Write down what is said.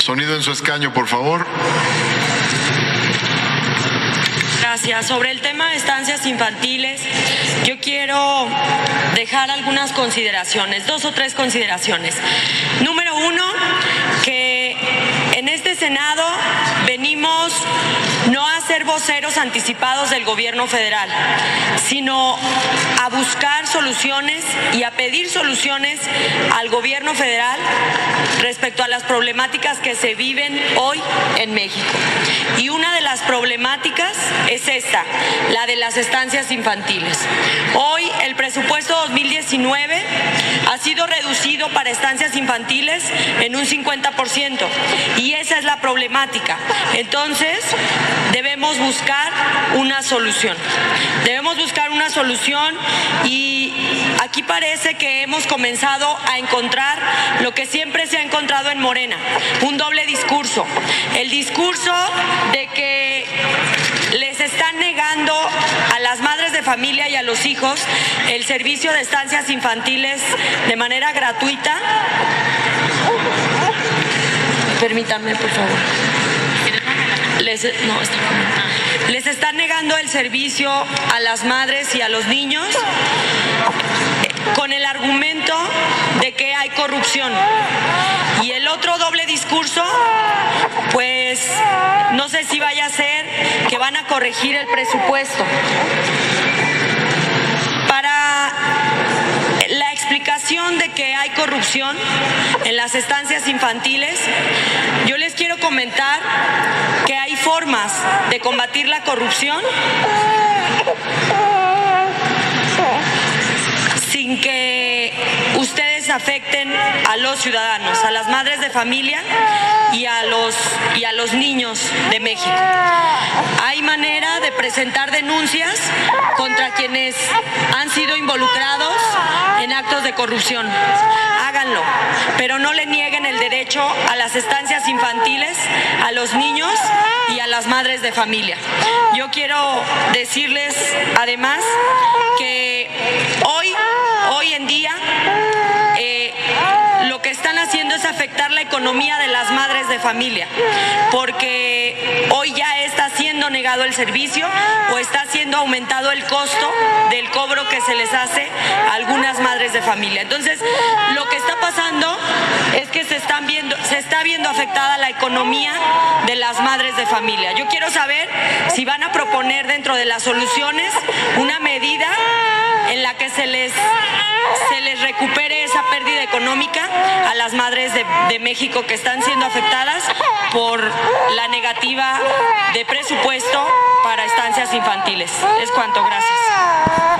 Sonido en su escaño, por favor. Gracias. Sobre el tema de estancias infantiles, yo quiero dejar algunas consideraciones, 2 o 3 consideraciones. Número 1, que en este Senado venimos no a ser voceros anticipados del gobierno federal, sino a buscar soluciones y a pedir soluciones al gobierno federal respecto a las problemáticas que se viven hoy en México. Y una de las problemáticas es esta, la de las estancias infantiles. Hoy el presupuesto 2019 ha sido reducido para estancias infantiles en un 50% y esa es la problemática. Entonces debemos buscar una solución. Debemos buscar una solución y aquí parece que hemos comenzado a encontrar lo que siempre se ha encontrado en Morena, un doble discurso. El discurso de que les están negando a las madres de familia y a los hijos el servicio de estancias infantiles de manera gratuita. Permítanme, por favor. Les están negando el servicio a las madres y a los niños con el argumento de que hay corrupción. Y el otro doble discurso, pues no sé si vaya a ser que van a corregir el presupuesto. Para la explicación de que hay corrupción en las estancias infantiles, yo les quiero comentar que hay formas de combatir la corrupción sin que ustedes afecten a los ciudadanos, a las madres de familia y a los niños de México. Hay manera de presentar denuncias contra quienes han sido involucrados en actos de corrupción. Háganlo, pero no le nieguen el derecho a las estancias infantiles a los niños y a las madres de familia. Yo quiero decirles además que hoy en día lo que están haciendo es afectar la economía de las madres de familia, porque hoy ya está siendo negado el servicio o está siendo aumentado el costo del cobro que se les hace a algunas madres de familia. Entonces, lo que está pasando es que se está viendo afectada la economía de las madres de familia. Yo quiero saber si van a proponer dentro de las soluciones una medida en la que se les recupere esa pérdida económica a las madres de México que están siendo afectadas por la negativa de presupuesto para estancias infantiles. Es cuanto, gracias.